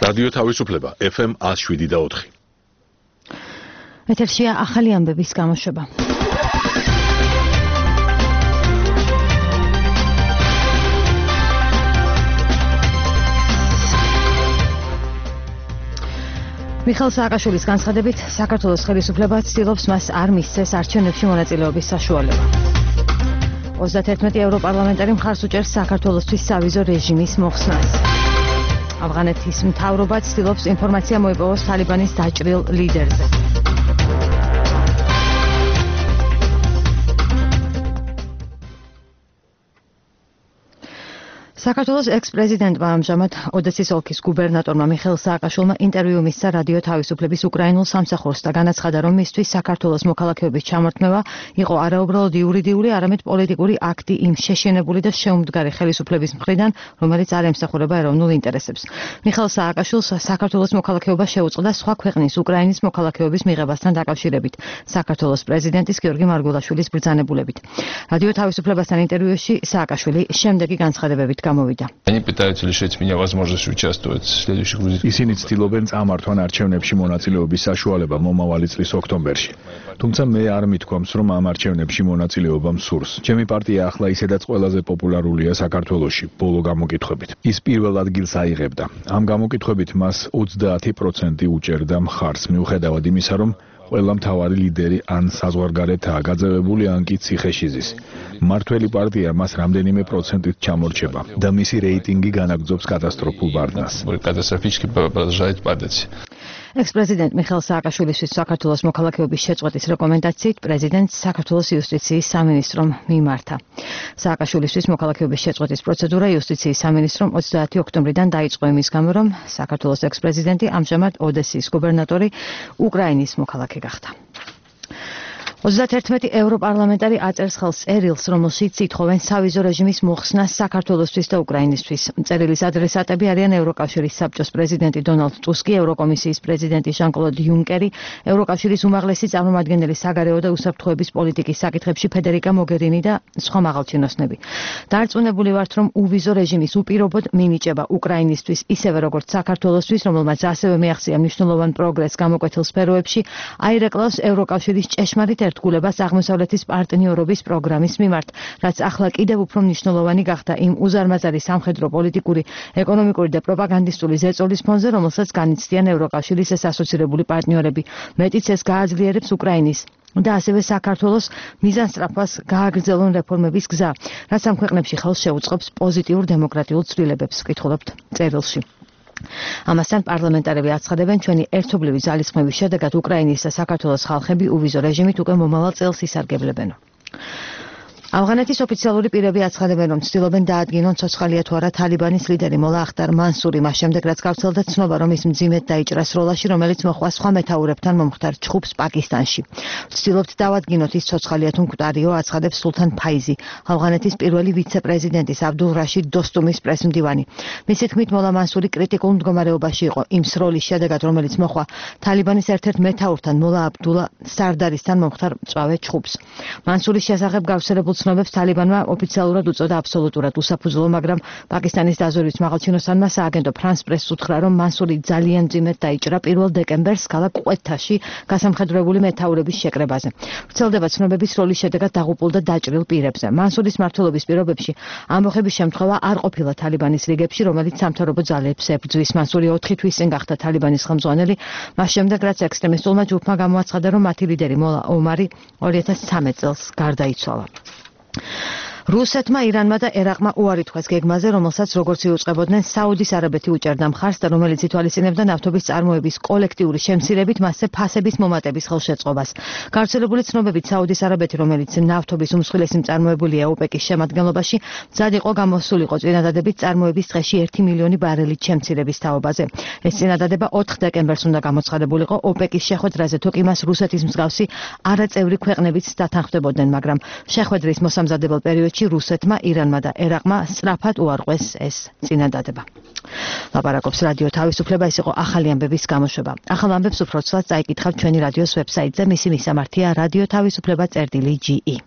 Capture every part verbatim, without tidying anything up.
რადიო თავისუფლება ეფ ემ one oh seven და four. ეთერშია ახალი ამბების გამოშვება. მიხეილ სააკაშვილის განცხადებით, საქართველოს ხელისუფლება ცდილობს მას არ მისცეს არჩევნებში მონაწილეობის საშუალება. ოცდაათერთმეტი ევროპარლამენტარი მხარს უჭერს საქართველოსთვის სავიზო რეჟიმის მოხსნას. ავღანეთის მთავრობა ცდილობს ინფორმაცია მოიპოვოს თალიბანის დაჭრილ ლიდერზე. საქართველოს ექს-პრეზიდენტმა ამჟამად ოდესის ოლქის გუბერნატორმა მიხეილ სააკაშვილმა ინტერვიუ მისცა რადიო თავისუფლების უკრაინულ სამსახურს და განაცხადა, რომ მისთვის საქართველოს მოქალაქეობის ჩამორთმევა იყო არაუბრალოდ იურიდიული, არამედ პოლიტიკური აქტი იმ შეშინებული და შეუმდგარი ხელისუფლების მხრიდან, რომელიც არ ემსახურება ეროვნულ ინტერესებს. მიხეილ სააკაშვილს საქართველოს მოქალაქეობა შეუწყდა სხვა ქვეყნის უკრაინის მოქალაქეობის მიღებასთან დაკავშირებით, საქართველოს პრეზიდენტის გიორგი მარგველაშვილის ბრძანებულებით. რადიო თავისუფლებასთან ინტერვიუში სააკაშვილი შემდეგი განცხადებებით გამოვიდა. Они пытаются лишить меня возможности участвовать в следующих выборах. ისინი ცდილობენ წამართვან არჩევნებში მონაწილეობის საშუალება მომავალი წლის ოქტომბერში. თუმცა მე არ მithქვამს, რომ ამ არჩევნებში მონაწილეობა მსურს. ჩემი პარტია ახლა ისედაც ყველაზე პოპულარულია საქართველოში, ბოლო გამოკითხვებით. ის პირველ ადგილს აიღებდა. ამ გამოკითხვებით მას ოცდაათი პროცენტი უჭერდა მხარს, მიუხედავად იმისა, რომ ყველა მთავარი ლიდერი ან საზღვარგარეთაა გაძევებული, ან კი ციხეშიზის. მმართველი პარტია მას რამდენიმე პროცენტით ჩამორჩება და მისი რეიტინგი განაგრძობს კატასტროფულ ბარდას. Катастрофически продолжает падать. ექს-პრეზიდენტ მიხეილ სააკაშვილისთვის საქართველოს მოქალაქეობის შეწყვეტის რეკომენდაციით პრეზიდენტს საქართველოს იუსტიციის სამინისტრომ მიმართა. სააკაშვილისთვის მოქალაქეობის შეწყვეტის პროცედურა იუსტიციის სამინისტრომ ოცდაათი ოქტომბრიდან დაიწყო იმის გამო, რომ საქართველოს ექს-პრეზიდენტი ამჟამად ოდესის გუბერნატორი უკრაინის მოქალაქე გახდა. ოცდაათერთმეტი ევროპარლამენტარი აწერს ხელს წერილს, რომელშიც ითხოვენ სავიზო რეჟიმის მოხსნას საქართველოსთვის და უკრაინისთვის. წერილის ადრესატები არიან ევროკავშირის საბჭოს პრეზიდენტი დონალდ ტუსკი, ევროკომისიის პრეზიდენტი ჟან-კლოდ იუნკერი, ევროკავშირის უმაღლესი წარმომადგენელი საგარეო და უსაფრთხოების პოლიტიკის საკითხებში ფედერიკა მოგერინი და სხვა მაღალჩინოსნები. დარწმუნებული ვართ, რომ უვიზო რეჟიმის უპირობოდ მინიჭება უკრაინისთვის, ისევე როგორც საქართველოსთვის, რომელმაც ასევე მიაღწია მნიშვნელოვან პროგრესს გამოკვეთილ სფეროებში, აირეკლავს ევროკავშირის ჭეშმარიტ ერთგულებას აღმოსავლეთის პარტნიორობის პროგრამის მიმართ, რაც ახლა კიდევ უფრო მნიშვნელოვანი გახდა იმ უზარმაზარი სამხედრო, პოლიტიკური, ეკონომიკური და პროპაგანდისტული ზეწოლის ფონზე, რომელსაც განიცდიან ევროკავშირის ეს ასოცირებული პარტნიორები. მეტიც ეს გააძლიერებს უკრაინის და ასევე საქართველოს მიზანსწრაფვას გააგრძელონ რეფორმების გზა, რაც ამ ქვეყნებში ხელს შეუწყობს პოზიტიურ დემოკრატიულ ცვლილებებს, ვკითხულობთ წერილში. ამასთან პარლამენტარები აცხადებენ, ჩვენი ერთობლივი ძალისხმევის შედეგად უკრაინის და საქართველოს ხალხები უვიზო რეჟიმით უკვე მომავალ წელს ისარგებლებენ. ავღანეთის ოფიციალური პირები აცხადებენ, რომ ცდილობენ დაადგინონ ცოცხალია თუ არა თალიბანის ლიდერი მოლა ახტარ მანსური, მას შემდეგ რაც გავრცელდა ცნობა, რომ ის მძიმედ დაიჭრა სროლაში, რომელიც მოხდა სხვა მეთაურებთან მომხდარ ჩხუბს პაკისტანში. ვცდილობთ დავადგინოთ ის ცოცხალია თუ მკვდარიო, აცხადებს სულთან ფაიზი, ავღანეთის პირველი ვიცე-პრეზიდენტის აბდულ რაშიდ დოსტუმის პრესმდივანი. მისი თქმით, მოლა მანსური კრიტიკულ მდგომარეობაში იყო იმ სროლის შედეგად, რომელიც მოხდა თალიბანის ერთ-ერთ მეთაურთან მოლა აბდულა სარდარისთან მომხდარ მწვავე ჩხუბს. მანსურის შესახებ გავრცელებულ ცნობებს თალიბანმა ოფიციალურად უწოდა აბსოლუტურად უსაფუძვლო, მაგრამ პაკისტანის დაზვერვის მაღალჩინოსანმა სააგენტო ფრანს პრესს უთხრა, რომ მანსური ძალიან მძიმედ დაიჭრა პირველ დეკემბერს ქალაქ ყვეთაში გასამხედროებული მეთაურების შეკრებაზე. ვრცელდება ცნობების სროლის შედეგად დაღუპულ და დაჭრილ პირებზე. მანსურის მმართველობის პირობებში ამბოხების შემთხვევა არ ყოფილა თალიბანის რიგებში, რომელიც სამთავრობო ძალებს ებრძვის. მანსური ოთხი თვის წინ გახდა თალიბანის ხელმძღვანელი, მას შემდეგ რაც ექსტრემისტულმა ჯგუფმა გამოაცხადა, რომ მათი ლიდერი მოლა ომარი ორი ათას ცხრამეტ წელს გარდაიცვალა. რუსეთმა, ირანმა და ერაყმა უარი თქვეს გეგმაზე, რომელსაც როგორც იუწყებოდნენ საუდის არაბეთი უჭერდა მხარს და რომელიც ითვალისწინებდა ნავთობის წარმოების კოლექტიური შემცირებით მასზე ფასების მომატების ხელშეწყობას. გავრცელებული ცნობებით საუდის არაბეთი, რომელიც ნავთობის უმსხვილესი მწარმოებულია ოპეკის შემადგენლობაში, მზად იყო გამოსულიყო წინადადებით წარმოების დღეში ერთი მილიონი ბარელით შემცირების თაობაზე. ეს წინადადება ოთხ დეკემბერს უნდა გამოცხადებულიყო ოპეკის შეხვედრაზე, თუ კი მას რუსეთის მსგავსი არაწევრი ქვეყნებიც დათანხმდებოდნენ, მაგრამ შეხვედრის მოსამზადებელ პერიოდში რუსეთმა, ირანმა და ერაყმა სწრაფად უარყვეს ეს წინადადება. ლაპარაკობს რადიო თავისუფლება, ეს იყო ახალი ამბების გამოშვება. ახალ ამბებს უფრო ცვლად წაიკითხავთ ჩვენი რადიოს ვებსაიტზე, მისი მისამართია რადიო თავისუფლება წერტილი ჯი ი.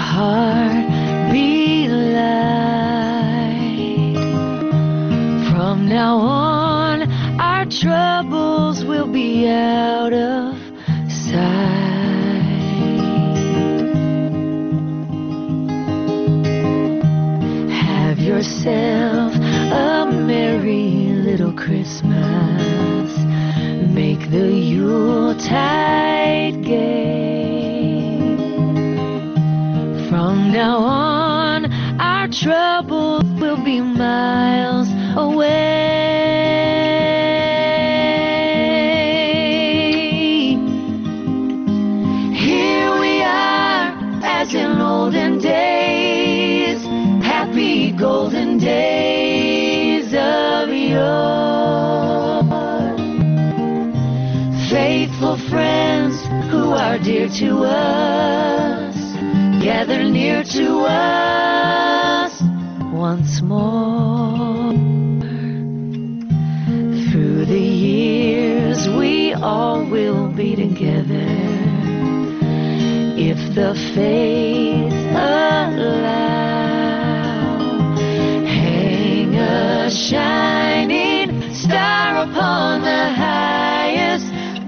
heart be light. From now on, our troubles will be out of sight. Have yourself a merry little Christmas. Make the Yuletide gay. From now on, our troubles will be miles away. Here we are, as in olden days, happy golden days of yore. Faithful friends who are dear to us, gather near to us once more. Through the years we all will be together, if the fates allow. Hang a shining star upon the highest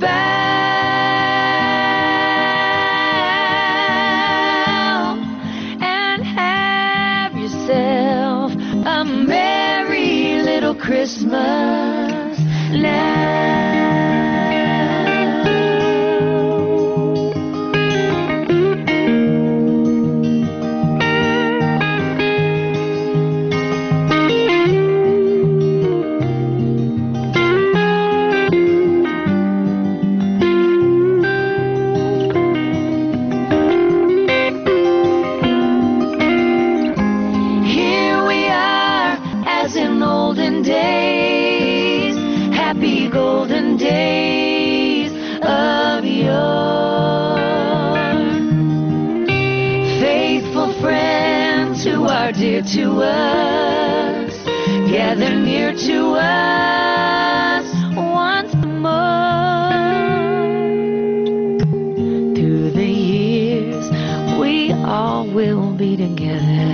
bough, and have yourself a merry little Christmas now. Dear to us, gather near to us once more. Through the years we all will be together,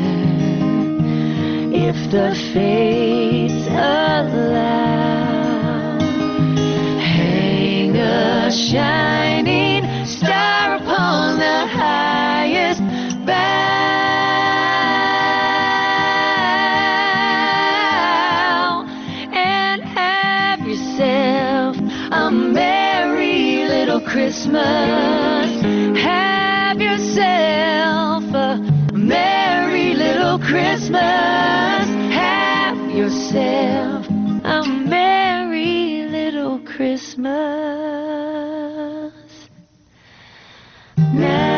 if the fates allow. Hang a shining star upon the highest bough, Christmas. Have yourself a merry little Christmas. Have yourself a merry little Christmas now.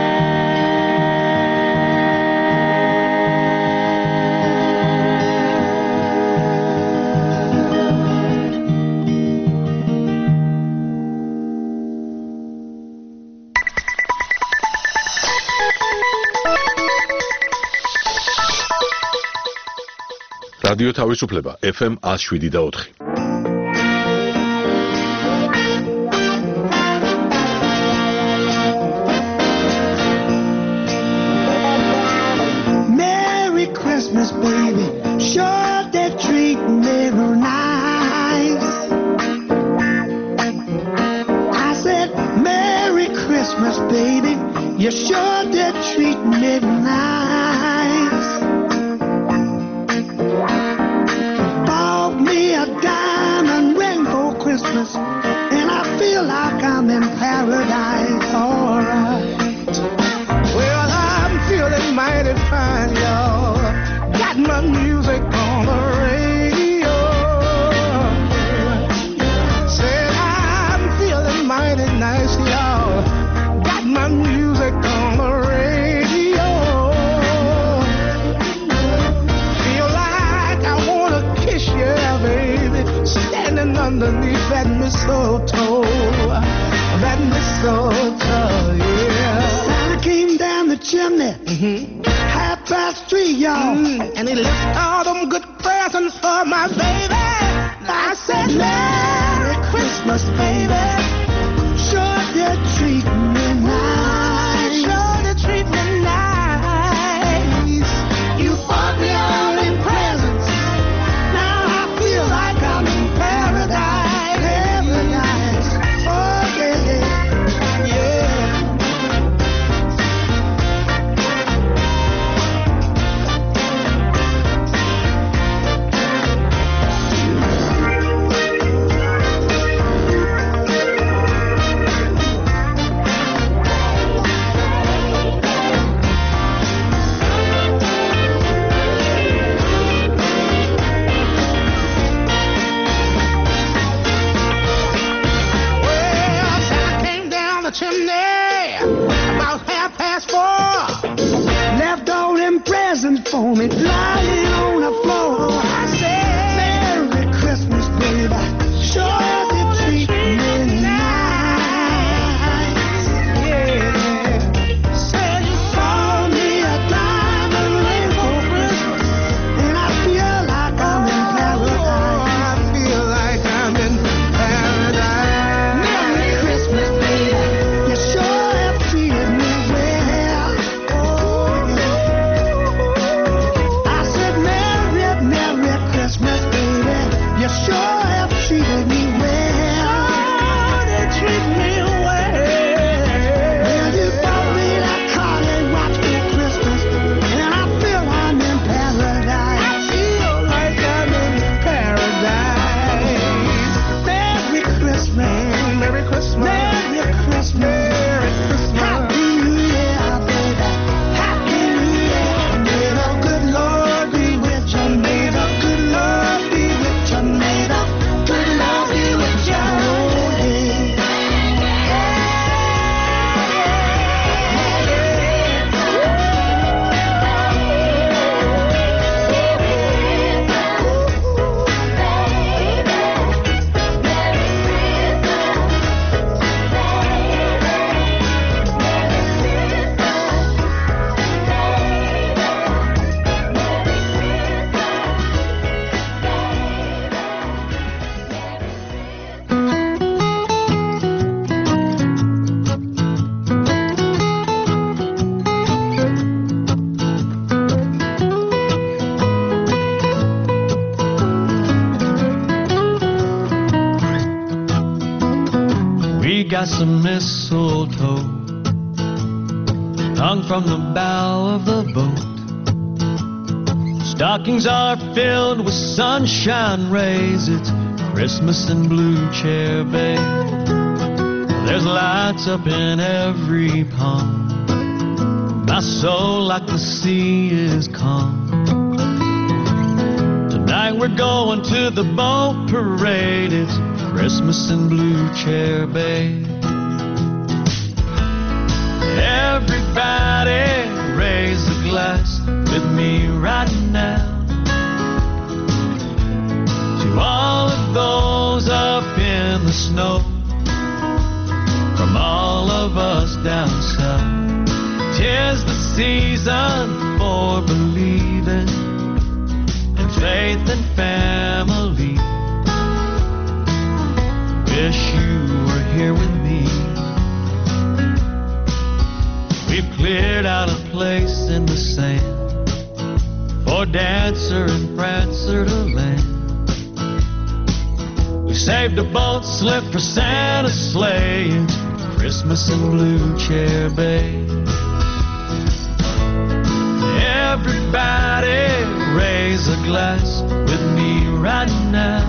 რადიო თავისუფლება ეფ ემ one oh seven და four. Merry Christmas, baby. Sure they treat me real nice. I said, Merry Christmas, baby. You sure they treat me real nice. Bought me a diamond ring for Christmas, and I feel like I'm in paradise. All right. Well, I'm feeling mighty fine, y'all. Got my music on the radio. Said I'm feeling mighty nice, y'all. Got my music on the radio. Feel like I wanna kiss you, baby, standing underneath that mistletoe, that mistletoe, yeah. Santa came down the chimney, mm-hmm. half past three, y'all, mm, and he left all them good presents for my baby. I said, Merry Christmas, baby. Sure you treat me nice. Sure you treat me nice. for me, lying on the floor. I said, Merry Christmas, baby. Sure you treat me nice. Yeah. Said you bought me a diamond ring for Christmas, and I feel like I'm in paradise. I feel like I'm in paradise. Merry Christmas, baby. You sure have treated me well. I said, Merry, Merry Christmas, baby. You sure have treated me well. Oh, they treat me well. Well, you bought me that car and watch for Christmas, and I feel I'm in paradise. I feel like I'm in paradise. Merry Christmas, Merry Christmas, Merry Christmas, Merry Christmas. Happy New Year, baby. Happy New Year. May the good Lord be with you. May the good Lord be with you. May the good Lord be with you. We got some mistletoe hung from the bow of the boat. Stockings are filled with sunshine rays. It's Christmas in Blue Chair Bay. There's lights up in every palm. My soul like the sea is calm. Tonight we're going to the boat parade. It's Christmas in Blue Chair Bay. Everybody raise a glass with me right now to all of those up in the snow, from all of us down south. 'Tis the season for believing in faith and family. Wish you were here with me. We've cleared out a place in the sand for Dancer and Prancer to land. We saved a boat slip for Santa's sleigh. It's Christmas in Blue Chair Bay. Everybody raise a glass with me right now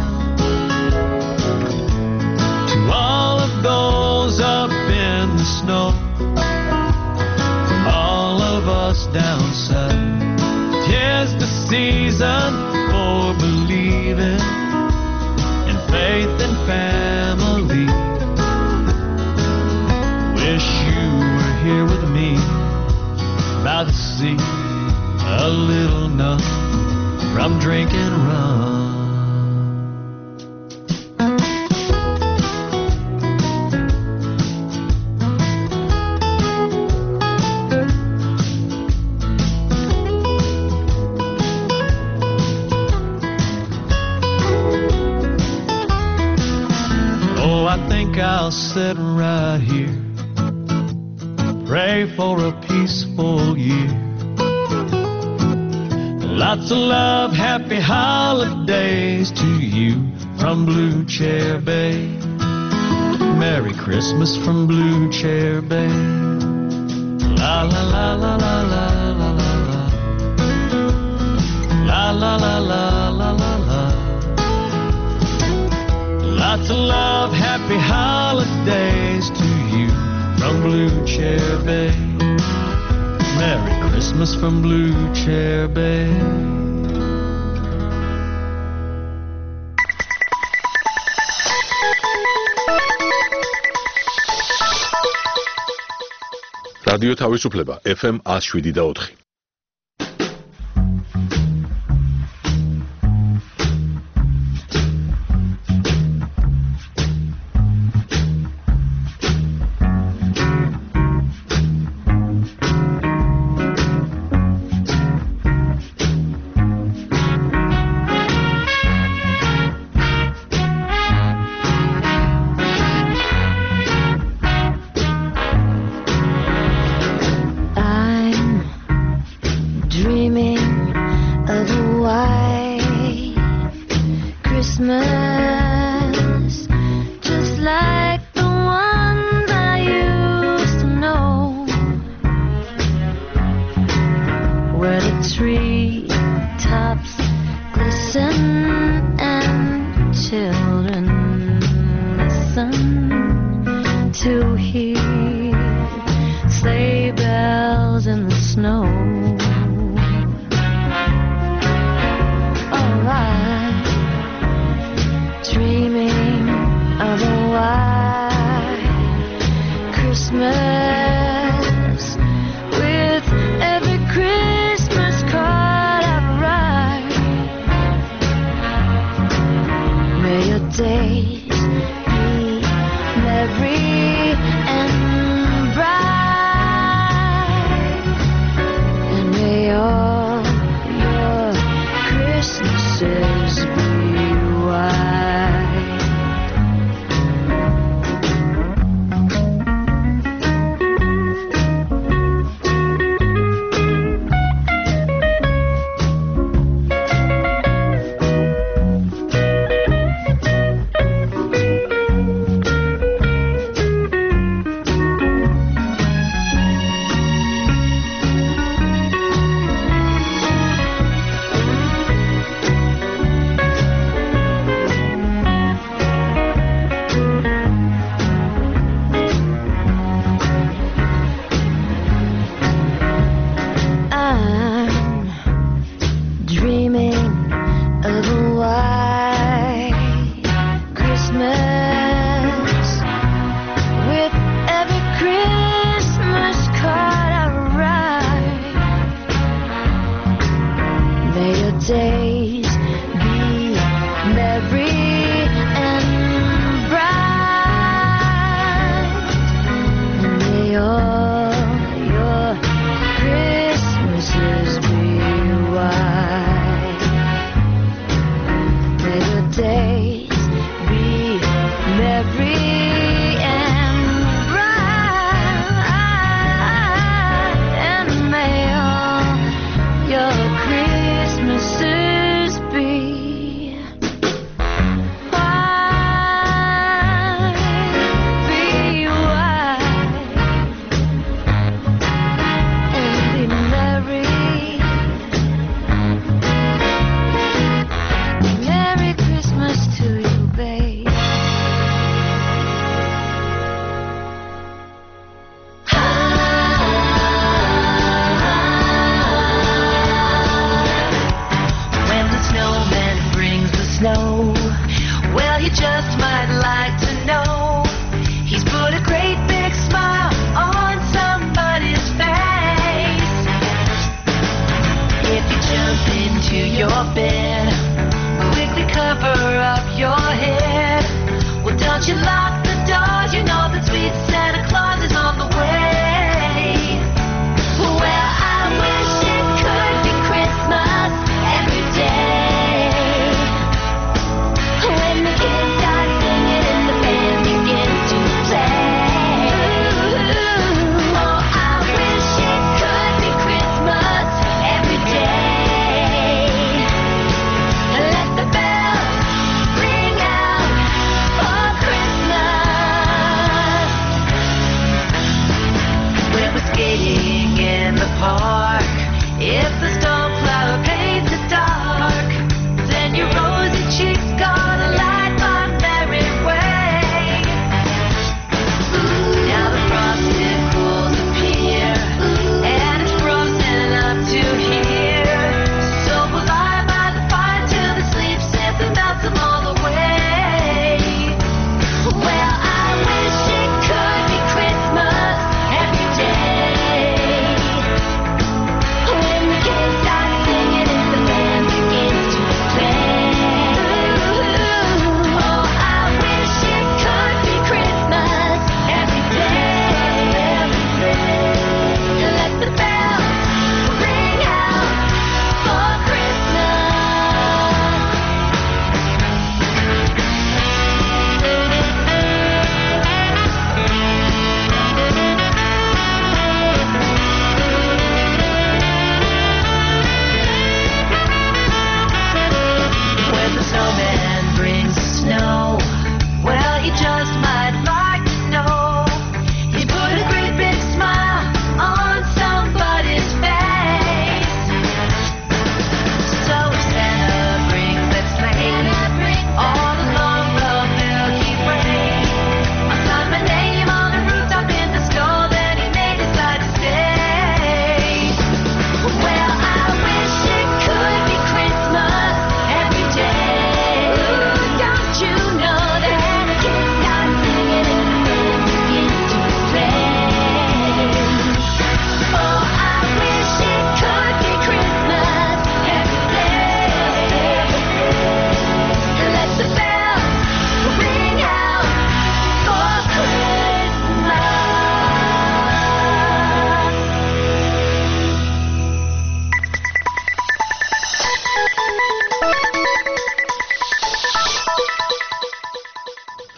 to all of those up in the snow, from all of us down south. 'Tis the season for believing in faith and family. Wish you were here with me by the sea, a little numb from drinking rum. Oh, I think I'll sit right here, pray for a peaceful year. Lots of love, happy holidays to you from Blue Chair Bay. Merry Christmas from Blue Chair Bay. La la la la la la la la la. La la la la la la la. Lots of love, happy holidays to you from Blue Chair Bay. Merry Christmas from Blue Chair Bay. რადიო თავისუფლება ეფ ემ one oh seven point four. dreaming of a white Christmas, just like the ones I used to know, where the tree tops glisten and children listen to hear sleigh bells in the snow. Alright, dreaming of a white Christmas, with every Christmas card I write. May your days be merry and bright, and may all your Christmases be white. Days be merry and bright, and may all your Christmases be white. May the days be merry and bright, and may all your Christmases be white, be white, and be merry. Merry Christmas to you, babe. When the snowman brings the snow, well, you just might like to know he's put a great big smile on somebody's face. If you jump into your bed, quickly cover up your head. Well, don't you lock the doors, you know that sweet Santa Claus is on the way. Well, I wish it could be Christmas every day, when the kids start singing and the band begins to play. Oh, I wish it could be Christmas every day. Let the bells ring out for Christmas.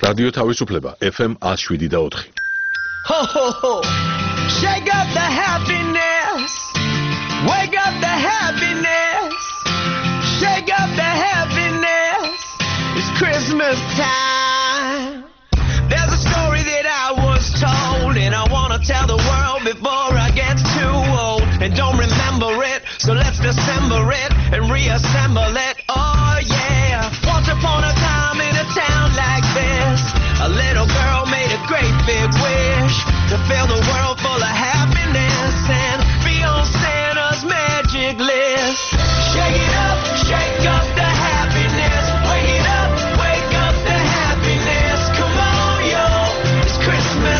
რადიო თავისუფლება F M one oh seven და four. Ho, ho, ho. Shake up the happiness. Wake up the happiness. Shake up the happiness. It's Christmas time. There's a story that I was told, and I want to tell the world before I get too old. And don't remember it, so let's dissemble it and reassemble it. Oh yeah. Once upon a time in a town like this, a little girl made a great big wish to fill the world full of happiness and be on Santa's magic list. Shake it up, shake up the happiness. Wake it up, wake up the happiness. Come on, yo, it's Christmas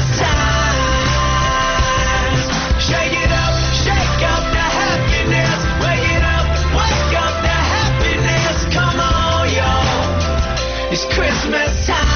time. Shake it up, shake up the happiness. Wake it up, wake up the happiness. Come on, yo, it's Christmas time.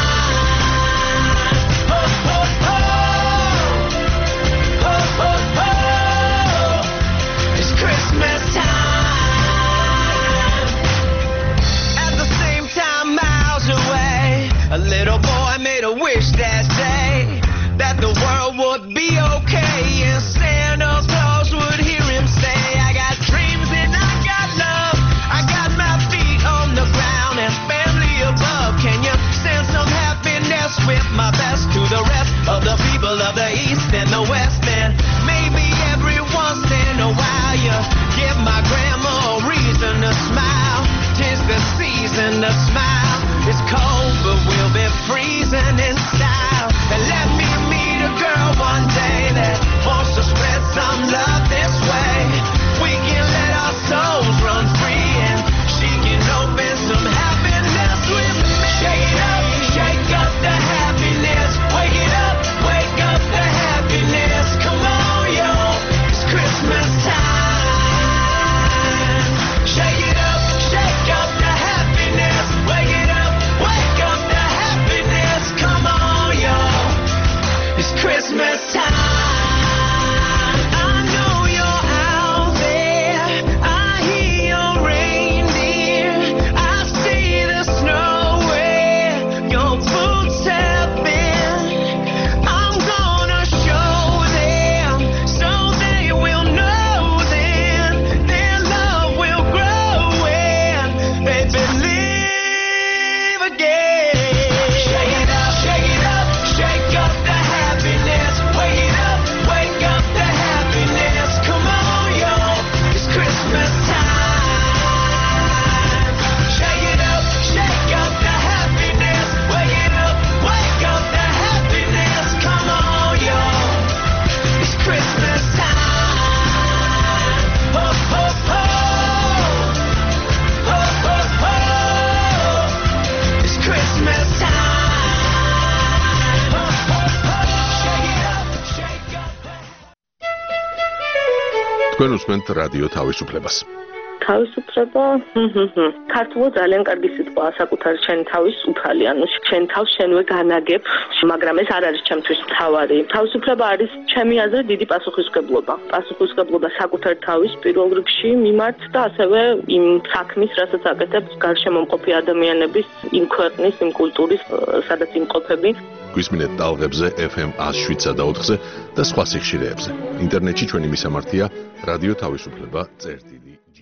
A little boy made a wish that day that the world would be okay and Santa Claus would hear him say, I got dreams and I got love, I got my feet on the ground and family above. Can you send some happiness with my best to the rest of the people of the East and the West? And maybe every once in a while you give my grandma a reason to smile. 'Tis the season to smile. It's cold, but we'll be freezing in style. And let me meet a girl one day that wants to spread some love this way. We can let our souls run free and she can open some happiness with me. Shake it up, shake up the happiness. Wake it up, wake up the happiness. Come on, yo, it's Christmas time. Shake it up, shake up the happiness. Wake it up. Wake up the happiness, come on, yo, it's Christmas time. I know you're out there, I hear your reindeer, I see the snow where your boots have been. I'm gonna show them so they will know then their love will grow and they believe again. Shake it up, shake it up, shake up the happiness. Wake it up, wake up the happiness. Come on, yo, it's Christmas time. Shake it up, shake up the happiness. Wake it up, wake up the happiness. Come on, yo, it's Christmas time. Ho, ho, ho. Ho, ho, ho. It's Christmas time. Ho, ho, ho. Shake it up, shake up the თქვენ უსმენთ რადიო თავისუფლებას. თავისუფლება ქართულად ძალიან კარგი სიტყვაა საკუთარი ჩემი თავის უფალი, ანუ შენ თავს შენვე განაგებ, მაგრამ ეს არ არის ჩემთვის მთავარი. თავისუფლება არის ჩემი აზრით დიდი პასუხისმგებლობა. პასუხისმგებლობა საკუთარი თავის პირველ რიგში მიმართ და ასევე იმ საქმის, რასაც აკეთებს გარშემომყოფი ადამიანების, იმ ქვეყნის, იმ კულტურის, სადაც იმყოფები. გვისმინეთ ტალღებზე F M one oh seven და four-ზე და სხვა სიხშირეებზე. ინტერნეტში ჩვენი მისამართია რადიო თავისუფლება წერტილი